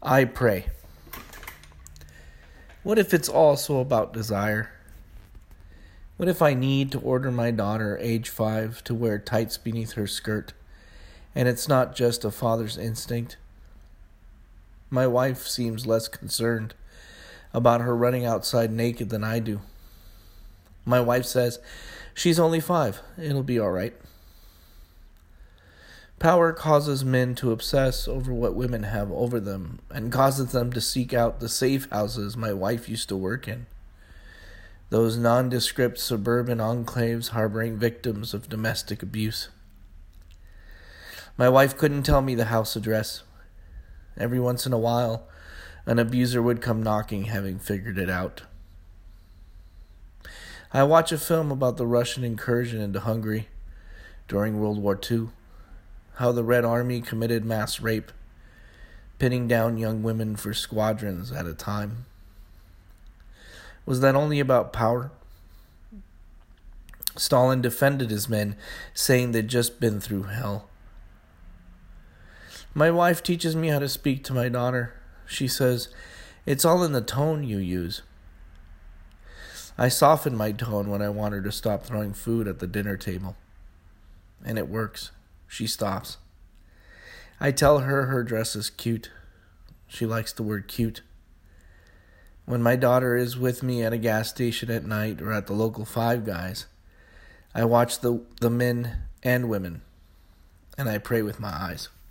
I pray. What if it's also about desire? What if I need to order my daughter, age 5, to wear tights beneath her skirt, and it's not just a father's instinct? My wife seems less concerned about her running outside naked than I do. My wife says, she's only 5, it'll be all right. Power causes men to obsess over what women have over them and causes them to seek out the safe houses my wife used to work in. Those nondescript suburban enclaves harboring victims of domestic abuse. My wife couldn't tell me the house address. Every once in a while, an abuser would come knocking, having figured it out. I watch a film about the Russian incursion into Hungary during World War II. How the Red Army committed mass rape, pinning down young women for squadrons at a time. Was that only about power? Stalin defended his men, saying they'd just been through hell. My wife teaches me how to speak to my daughter. She says, it's all in the tone you use. I soften my tone when I want her to stop throwing food at the dinner table. And it works. She stops. I tell her her dress is cute. She likes the word cute. When my daughter is with me at a gas station at night or at the local Five Guys, I watch the men and women, and I pray with my eyes.